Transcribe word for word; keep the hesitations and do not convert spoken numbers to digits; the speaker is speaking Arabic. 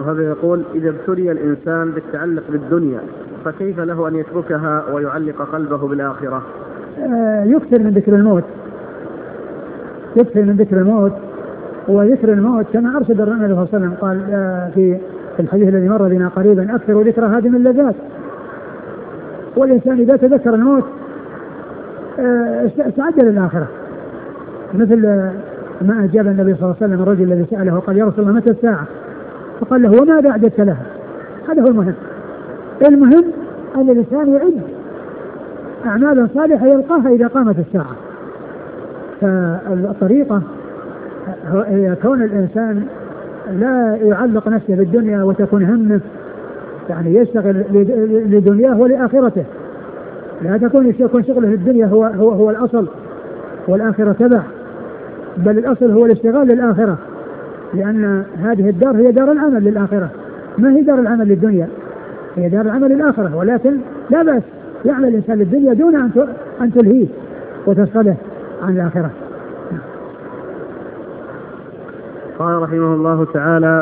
وهذا يقول: إذا ابتلي الإنسان بالتعلق بالدنيا فكيف له أن يتركها ويعلق قلبه بالآخرة؟ آه يكثر من ذكر الموت، يكثر من ذكر الموت وذكر الموت كما أرشد النبي صلى الله عليه وسلم قال آه في الحديث الذي مر بنا قريبا: أكثر ذكر هادم اللذات. والإنسان إذا تذكر الموت آه استعجل الآخرة، مثل ما أجاب النبي صلى الله عليه وسلم الرجل الذي سأله وقال: يا رسول الله متى الساعة؟ فقال له: وماذا أعددت لها؟ هذا هو المهم. المهم أن الإنسان يعد أعمالا صالحة يلقاها إذا قامت الساعة. فالطريقة هي كون الإنسان لا يعلق نفسه بالدنيا وتكون همه يعني يشتغل لدنياه ولآخرته، لا تكون يكون شغله للدنيا هو, هو, هو الأصل والآخرة تبع، بل الأصل هو الاشتغال للآخرة، لأن هذه الدار هي دار العمل للآخرة، ما هي دار العمل للدنيا، هي دار العمل للآخرة. ولكن لا بأس يعمل الإنسان للدنيا دون أن تلهيه وتشغله عن الآخرة. قال رحمه الله تعالى: